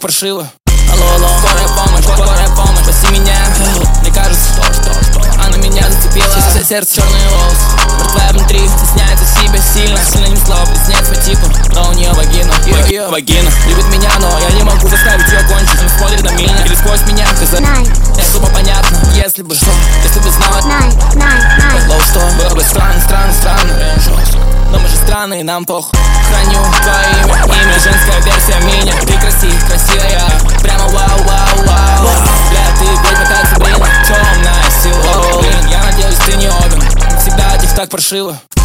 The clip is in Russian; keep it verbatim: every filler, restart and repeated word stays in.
паршиво. Алло, алло, скорая помощь, скорая помощь, спаси меня. Мне кажется, что, что, что она меня зацепила. Сердце, черные волосы, мертвая внутри, стесняется себя сильно. Сильно не слов, близнец по типу, но у нее вагина, ее, ее вагина. Любит меня, но я не могу заставить ее кончить. Она смотрит на меня, или сквозь меня. Мне особо понятно, если бы, что, если бы знала. Лоу, что, было бы странно, странно, странно. Но мы же странные, нам похуй. Храню твое имя, имя, женская версия меня. Ты красив, красивая, прямо вау, вау, вау. Бля, ты ведьма как Сабрина, темная сила. Блин, я надеюсь, ты не Овен. Всегда от них так паршиво.